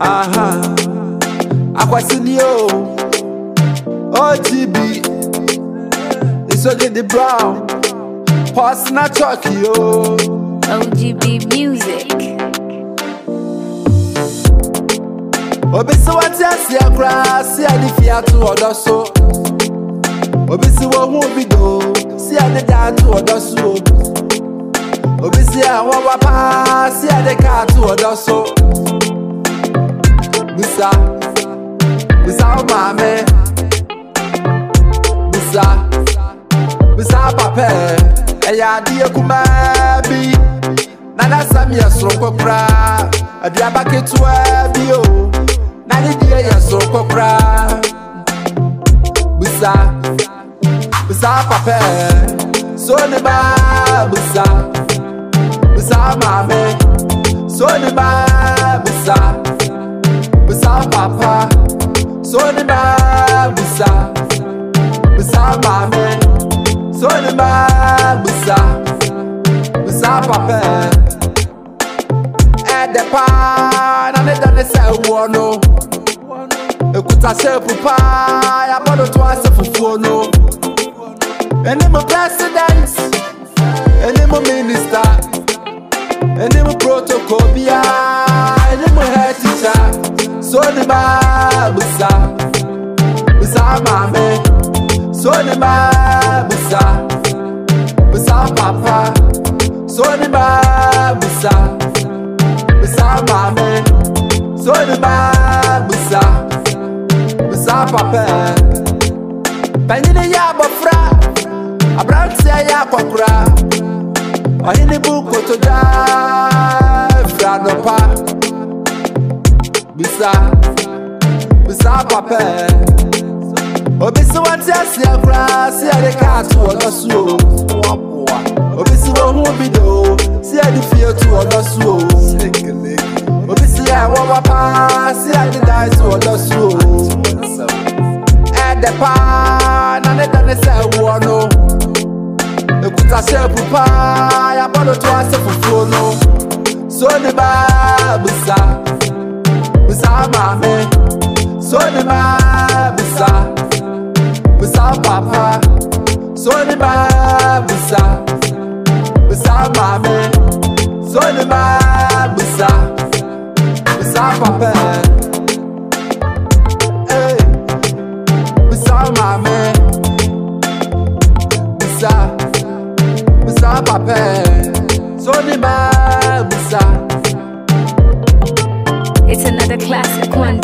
Aquasinio, OGB, it's okay the brown, pass na Tokyo. OGB music. Obisi wati asia kra, si adi fiatu odoso. Obisi wo hu bido, si adi datu odoso. Obisi a wapa, si adi katu odoso. Bisa mame, bisa pape, eya diye kumabi. Nana sami yasro kra, adi abake tuwe bio. Nani diye yasro kra, bisa pape, so ne ba bisa mame, so ne ba bisa papa, so ne ba bisa mame, so ne ba bisa papa. The pan and the done say wono. Ekuta se pupa, ya bodo twice for fono. Any more president, any more minister, any more protocol, any more head teacher. So the bisa mame, so the bisa papa, so the bisa mame, so the bisa papa. Penny ya bofra, abran se ya kwakura. Ohini buko to da franopa. Bisa papa. Obisi wati asia kra, si ade katu odosu. Obisi wo hu bido, si ade fie tu odosu. Obisi ya wapa, si ade dai tu odosu. The pan and the done say wono. Ekuta se pupa, ya bodo twice for fono. So ne bisa mame, so ne bisa papa, so ne bisa mame, so ne bisa papa. Mame, bisa papa, so ni bisa. It's another classic one.